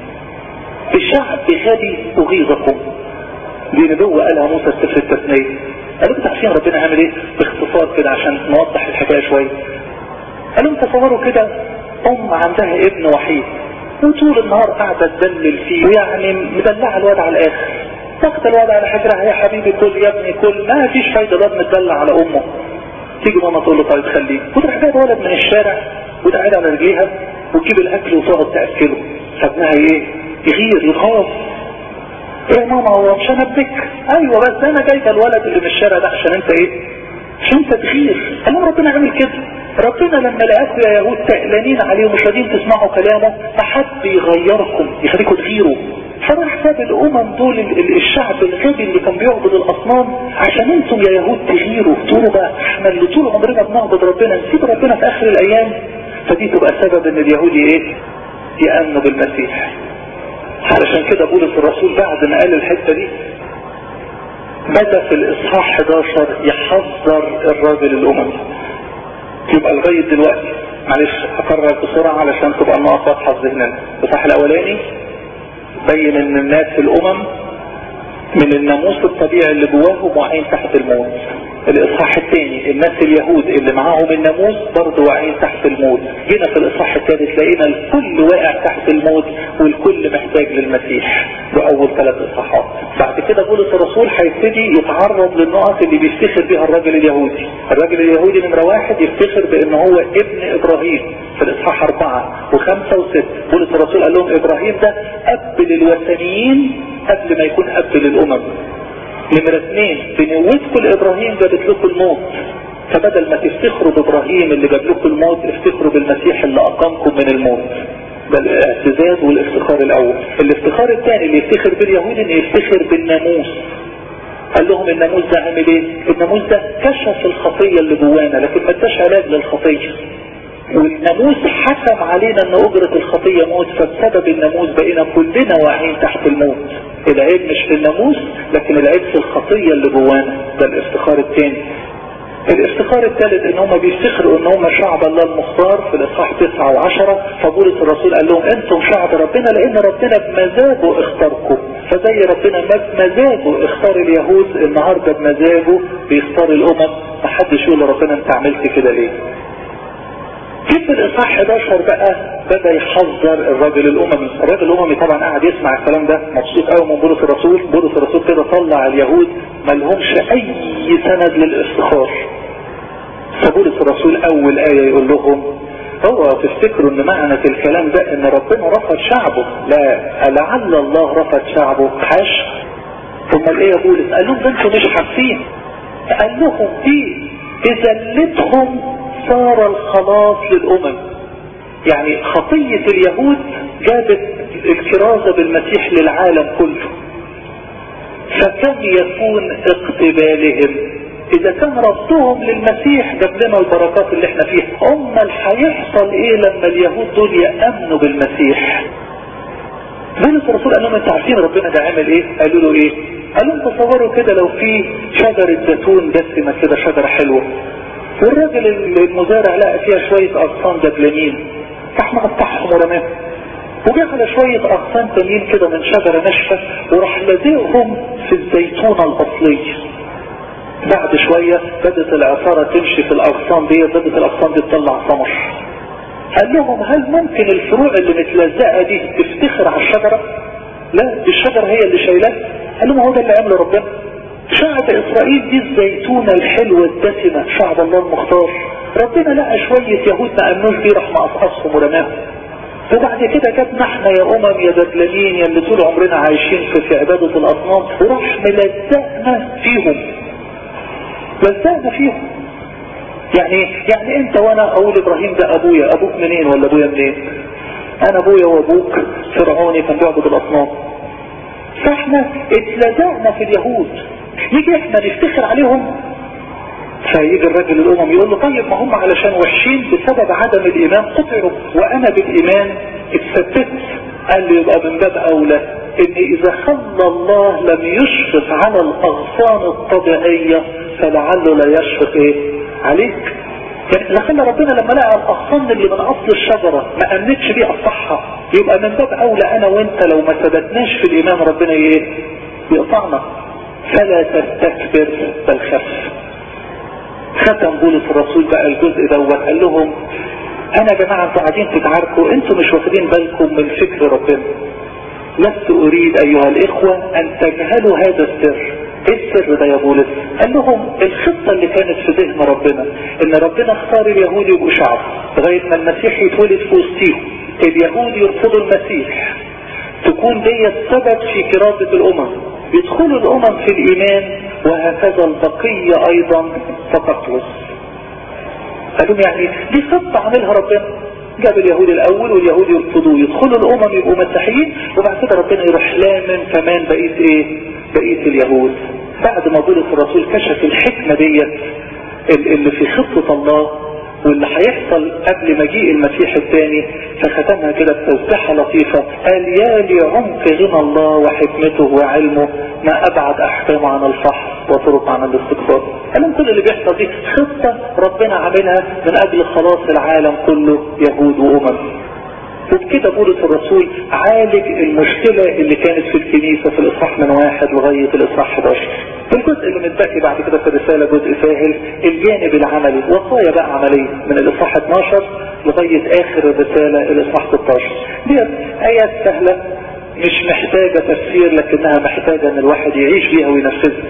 بشعب غبي اغيظكم. دي نبوة قالها موسى في سفر التثنية. قالوا انتوا عارفين ربنا عامل ايه؟ باختصار كده عشان نوضح الحكاية شوية. قالوا تصوروا كده عندها ابن وحيد وطول النهار قاعدة تدلل فيه، ويعني مدلعة الواد على الاخر، تاخد الواد على حجرها يا حبيبي كل يا ابني كل، ما فيش فايدة، الواد متدلع على امه. تيجي ماما تقول له طيب خليه، وتروح جايب ولد من الشارع وتقعد على رجليها وتجيب الاكل وتقعد تاكله. فابنها ايه؟ يغير يخاف. ايه ماما هو مش انا ابنك؟ ايوه بس انا جايبه الولد اللي من الشارع ده عشان انت ايه؟ عشان انت تغير. قال ربنا عمل كده. ربنا لما لقاكم يا يهود تقلانين عليه ومش راضيين تسمعوا كلامه فحب يغيركم يخليكم تغيروا. فراح ساب الامم دول الشعب الغبي اللي كان بيعبد الاصنام عشان انتم يا يهود تغيروا تقولوا بقى احنا اللي طول عمرنا بنعبد ربنا نسيب ربنا في اخر الايام. فدي تبقى سبب ان اليهود ايه؟ يأمنوا بالمسيح. علشان كده بولس الرسول بعد ما قال الحته دي بدأ في الاصحاح 11 يحذر الراجل الاممي. يبقى لغايه دلوقتي معلش هكرر بسرعه علشان تبقى النقط واضحه في ذهننا. الاصحاح الاولاني بين ان الناس الامم من الناموس الطبيعي اللي جواهم واقعين تحت الموت. الاصحاح الثاني الناس اليهود اللي معاهم الناموس برضه واقعين تحت الموت. جينا في الاصحاح الثالث لقينا الكل واقع تحت الموت والكل محتاج للمسيح. ده اول 3 اصحاحات. بعد كده بولس الرسول هيبتدي يتعرض للنقط اللي بيفتخر بها الراجل اليهودي. الراجل اليهودي نمرة 1 يفتخر بان هو ابن ابراهيم في الاصحاح 4 و5 و6. بولس الرسول قال لهم ابراهيم ده اب للوثنيين قبل ما يكون اب للامم. نمرة 2 بنوتكم لابراهيم جابت لكم الموت، فبدل ما تفتخروا بابراهيم اللي جاب لكم الموت افتخروا بالمسيح اللي اقامكم من الموت. ده الاعتزاز والافتخار الاول. الافتخار الثاني اللي يفتخر باليهود ان يفتخر بالناموس. قال لهم الناموس ده عامل ايه؟ الناموس ده كشف الخطية اللي جوانا لكن ما اداش علاج للخطية. والناموس حكم علينا ان اجرة الخطية موت، فبسبب الناموس بقينا كلنا واقعين تحت الموت. العيب مش في الناموس لكن العيب في الخطية اللي جوانا. ده الافتخار الثاني. الافتخار الثالث ان هم بيفتخروا ان هم شعب الله المختار في الاصحاح 9 و10. فبولس الرسول قال لهم انتم شعب ربنا لان ربنا بمزاجه اختاركم. فزي ربنا بمزاجه اختار اليهود النهارده بمزاجه بيختار الامم. محدش يقول لربنا انت عملت كده ليه. في الاصحاح 11 بقى بدأ يحذر الراجل الاممي. الراجل الاممي طبعا قاعد يسمع الكلام ده مبسوط قوي من بولس الرسول. بولس الرسول كده طلع اليهود ما لهمش اي سند للافتخار. فبولس الرسول اول آية يقول لهم هو تفتكروا ان معنى الكلام ده ان ربنا رفض شعبه؟ لا، لعل الله رفض شعبه حاش. ثم الايه يا بولس؟ قال لهم ده انتوا مش حاسين. قال لهم دي بذلتهم صار الخلاص للأمم. يعني خطية اليهود جابت الكرازة بالمسيح للعالم كله. فكم يكون اقتبالهم إذا كان رفضهم للمسيح جاب لنا البركات اللي احنا فيها؟ أمال هيحصل ايه لما اليهود دول يأمنوا بالمسيح؟ بولس الرسول قال لهم انتوا عارفين ربنا ده عمل ايه؟ قالوا له ايه؟ قالوا لهم تصوروا كده لو في شجرة زيتون دسمة كده، شجرة حلوة، والراجل المزارع لقى فيها شوية أغصان دبلانين راح مقطعهم ورماهم، وجاء على شوية أغصان تانيين كده من شجرة ناشفة وراح لازقهم في الزيتونة الأصلية. بعد شوية بدت العصارة تمشي في الأغصان دي، بدت الأغصان دي تطلع ثمر. قال لهم هل ممكن الفروع اللي متلزقة دي تفتخر على الشجرة؟ لا، دي الشجرة هي اللي شايلها. قال لهم هو ده اللي عمله ربنا. شعب إسرائيل دي الزيتونة الحلوة الدسمة، شعب الله المختار. ربنا لقى شوية يهود ما أمنوش بيه راح مقصقصهم ورماهم. وبعد كده جابنا احنا يا يا دبلانين يا اللي طول عمرنا عايشين في عبادة الاصنام، وراح ملزقنا فيهم. يعني انت وانا اقول ابراهيم ده ابويا، ابوك منين ولا ابويا منين؟ انا ابويا وابوك فرعوني كان بيعبد الاصنام. فاحنا اتلزقنا في اليهود، يجي احنا نفتخر عليهم. فيجي الراجل الامم يقول له طيب ما هم علشان وحشين بسبب عدم الايمان قطعوا، وانا بالايمان اتثبت. قال لي يبقى من باب اولى ان اذا خلى الله لم يشفق على الاغصان الطبيعية فلعله لا يشفق عليك. يعني اذا خلى ربنا لما لقى الاغصان اللي من اصل الشجرة ما امنتش بيه اصحها، يبقى من باب اولى انا وانت لو ما ثبتناش في الايمان ربنا يقطعنا. فلا تستكبر بل خف. ختم بولس الرسول بقى الجزء دوت، قال لهم انا يا جماعه انتوا قاعدين تتعاركوا، انتوا مش واخدين بالكم من فكر ربنا. لست اريد ايها الاخوه ان تجهلوا هذا السر. ايه السر ده يا بولس؟ قال لهم الخطه اللي كانت في ذهن ربنا ان ربنا اختار اليهود يبقوا شعب لغايه ما المسيح يتولد في وسطيهم. اليهود يرفضوا المسيح، تكون دي السبب في كرازه الامم، يدخلوا الامم في الايمان، وهكذا البقية ايضا فتخلص. قالوا يعني دي خطة عملها ربنا، جاب اليهود الاول واليهود يرفضوه، يدخلوا الامم يبقوا مسيحيين، وبعد كده ربنا يروح لامن كمان بقية اليهود. بعد ما بولس الرسول كشف الحكمة ديت اللي في خطة الله واللي هيحصل قبل مجيء المسيح الثاني، فختمها كده بتوسيحة لطيفة، قال يا لعمق غنى الله وحكمته وعلمه ما ابعد احكامه عن الفحص وطرق عن الاستقصاد. قال كل اللي بيحصل دي خطة ربنا عاملها من اجل خلاص العالم كله يهود وامم. وبكده بولس الرسول عالج المشكلة اللي كانت في الكنيسة في الاصحاح من 1 لغاية الاصحاح 11. الجزء اللي متبقي بعد كده في الرسالة جزء سهل، الجانب العملي، وصايا بقى عملية من الاصحاح 12 لغاية اخر الرسالة الاصحاح 16. دي ايات سهلة مش محتاجة تفسير، لكنها محتاجة ان الواحد يعيش بيها وينفذها.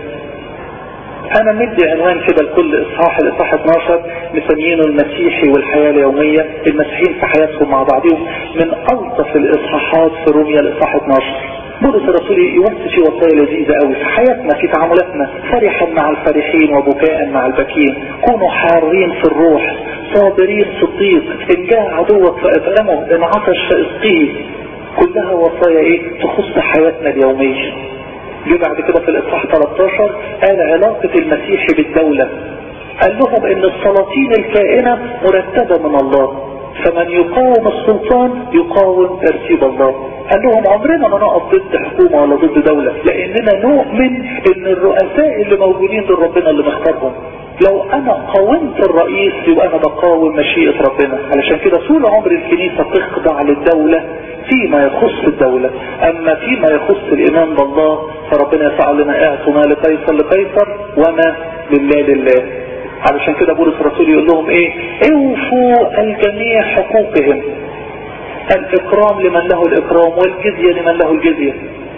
انا مدي عنوان كده لكل اصحاح، الاصحاح 12 مسمينه المسيحي والحياة اليومية، المسيحيين في حياتهم مع بعضهم. من الطف الاصحاحات في روميا الاصحاح 12. بولس الرسول يوصي فيه وصايا لذيذة قوي في حياتنا في تعاملاتنا. فرحا مع الفرحين وبكاء مع البكين، كونوا حارين في الروح، صابرين في الضيق، ان جاء عدوك فاطعمه، ان عطش فاسقيه. كلها وصايا تخص حياتنا اليومية. جه بعد كده في الاصحاح 13 قال علاقة المسيحي بالدولة. قال لهم ان السلاطين الكائنة مرتبة من الله، فمن يقاوم السلطان يقاوم ترتيب الله. قال لهم عمرنا ما نقف ضد حكومة ولا ضد دولة، لاننا نؤمن ان الرؤساء اللي موجودين دول ربنا اللي مختارهم. لو انا قاومت الرئيس يبقى انا بقاوم مشيئة ربنا. علشان كده طول عمر الكنيسة تخضع للدولة فيما يخص الدولة، اما فيما يخص الايمان بالله فربنا يفعل لنا اعطوا ما لقيصر لقيصر وما لله لله. علشان كده بولس الرسول يقول لهم اوفوا الجميع حقوقهم، الاكرام لمن له الاكرام والجزية لمن له الجزية.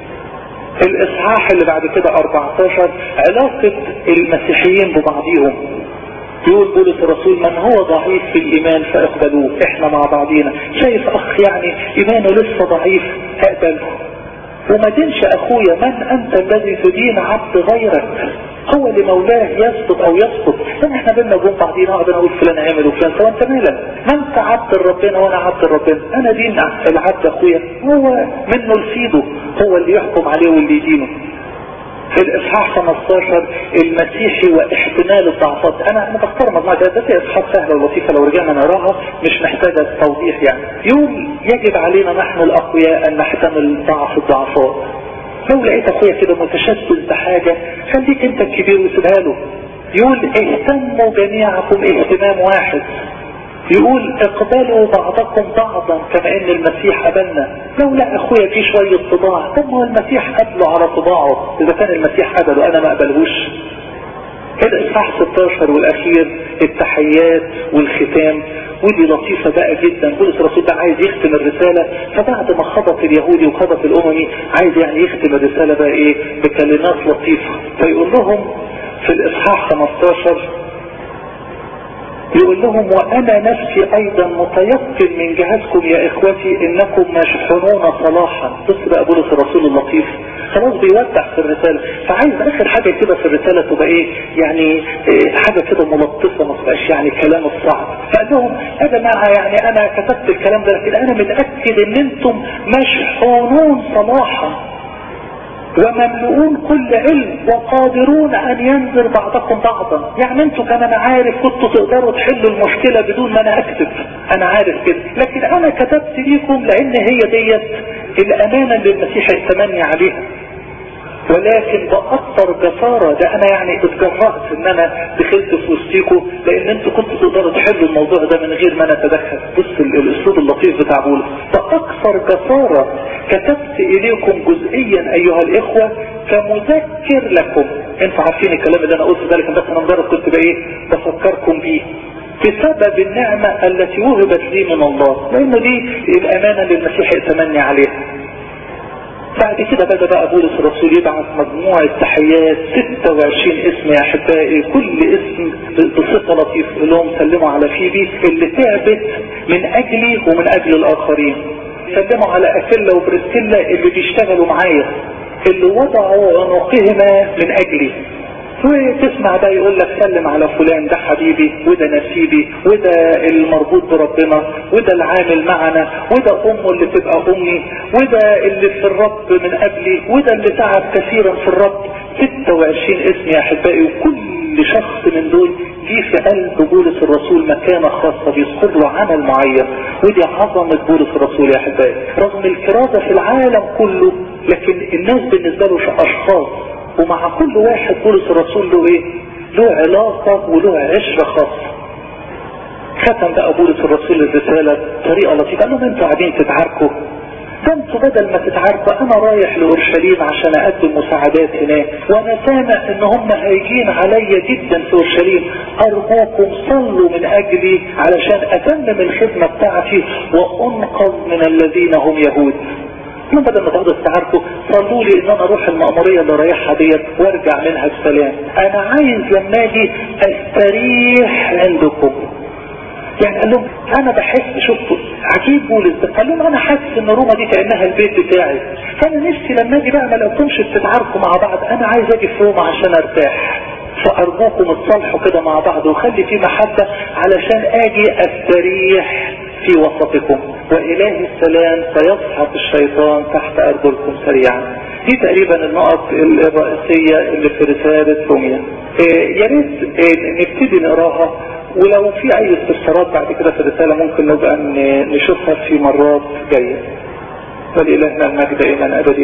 الاصحاح اللي بعد كده 14 علاقة المسيحيين ببعضهم. يقول بولس الرسول من هو ضعيف في الايمان فاقبلوه. احنا مع بعضينا، شايف اخ يعني ايمانه لسه ضعيف اقبله، وما تنش اخويا من انت الذي تدين عبد غيرك، هو لمولاه يسقط او يسقط. لان احنا بينا وبين بعضينا نقعد نقول فلان عمل وفلان سوى، انت مالك؟ ما انت عبد ربنا وانا عبد ربنا، انا دين العبد اخويا، هو منه لسيده، هو اللي يحكم عليه واللي يدينه. في الاصحاح 15 المسيحي واحتمال الضعفات. انا بختار مجموعة ده اصحاح سهلة ولطيفة لو رجعنا نراها مش محتاجة توضيح. يعني يقول يجب علينا نحن الاقوياء ان نحتمل ضعف الضعفات. لو لقيت اخويا كده متشتت بحاجة خليك انت الكبير وسيبها له. يقول اهتموا جميعكم اهتمام واحد. يقول اقبلوا بعضكم بعضا كما ان المسيح قبلنا. لو لا اخويا في شوية طباع، طب ما المسيح قبله على طباعه، اذا كان المسيح قبله انا ما قبلهوش. الاصحاح 16 والاخير التحيات والختام، ودي لطيفة بقى جدا. بولس الرسول ده عايز يختم الرسالة، فبعد ما خبط اليهودي وخبط الاممي عايز يعني يختم الرسالة بقى بكلمات لطيفة. فيقول لهم في الاصحاح 15 يقول لهم وانا نفسي ايضا متيقن من جهتكم يا اخوتي انكم مشحونون صلاحا. بص بقى بولس الرسول اللطيف خلاص بيودع في الرسالة، فعايز اخر حاجة كده في الرسالة تبقى ايه يعني حاجة كده ملطفة ما تبقاش يعني كلام الصعب. فقال لهم يا جماعة يعني انا كتبت الكلام ده لكن انا متأكد ان انتم مشحونون صلاحا ومملؤون كل علم وقادرون ان ينذر بعضكم بعضا. يعني انتوا كمان عارف كنتوا تقدروا تحلوا المشكلة بدون ما انا اكتب، انا عارف كده، لكن انا كتبت ليكم لان هي ديت الامانة اللي المسيح اتمنى عليها. ولكن باكثر جسارة ده انا يعني اتجرأت ان انا دخلت في وسطيكم لان انتوا كنتوا تقدروا تحلوا الموضوع ده من غير ما انا اتدخل. بص الاسلوب اللطيف بتاع بولس، باكثر جسارة كتبت اليكم جزئيا ايها الاخوة كمذكر لكم. انتوا عارفين الكلام اللي انا قلته ده لكن بس انا مجرد كنت بايه بفكركم بيه بسبب النعمة التي وهبت لي من الله، لانه دي الامانة اللي المسيح اتمنى عليها. بعد كده بدأ بقى بولس الرسول يبعث مجموعة تحيات 26 اسم يا احبائي، كل اسم بصفة لطيفة. يقول لهم سلموا على فيبي اللي تعبت من اجلي ومن اجل الاخرين، سلموا على اكيلا وبرسكيلا اللي بيشتغلوا معايا اللي وضعوا عنقهما من اجلي. وتسمع بقى يقول لك سلم على فلان ده حبيبي وده نسيبي وده المربوط بربنا وده العامل معنا وده امه اللي تبقى امي وده اللي في الرب من قبلي وده اللي تعب كثيرا في الرب. 26 اسم يا احبائي، وكل شخص من دول جه في قلب بولس الرسول مكانة خاصة بيذكر له عمل معين. ودي عظمة بولس الرسول يا احبائي، رغم الكرازة في العالم كله لكن الناس بالنسبة له اشخاص، ومع كل واحد بولس الرسول له ايه؟ له علاقة وله عشرة خاصة. ختم بقى بولس الرسول الرسالة بطريقة لطيفة، قال لهم انتوا قاعدين تتعاركوا، ده انتوا بدل ما تتعاركوا انا رايح لأورشليم عشان اقدم مساعدات هناك، وانا سامع ان هم هيجين عليا جدا في أورشليم، ارجوكم صلوا من اجلي علشان اتمم الخدمة بتاعتي وانقذ من الذين هم يهود. بدل ما تقعدوا تتعاركوا صلوا لي ان انا اروح المأمورية اللي رايحها ديت وارجع منها بسلام. انا عايز لما اجي استريح عندكم. يعني قال لهم انا بحس، شفتوا عجيب بولس ده، قال لهم انا حاسس ان روما دي كأنها البيت بتاعي، فانا نفسي لما اجي بقى ما لقيتهمش بتتعاركوا مع بعض، انا عايز اجي في روما عشان ارتاح، فارجوكم اتصالحوا كده مع بعض وخلي في محبة علشان اجي استريح في وسطكم، وإله السلام سيسحق الشيطان تحت أرجلكم سريعا. دي تقريبا النقط الرئيسية اللي في رسالة روميا. يا ريت نبتدي نقراها، ولو في أي استفسارات بعد كده في الرسالة ممكن نبقى نشوفها في مرات جاية. ولإلهنا المجد إيمان أبدي.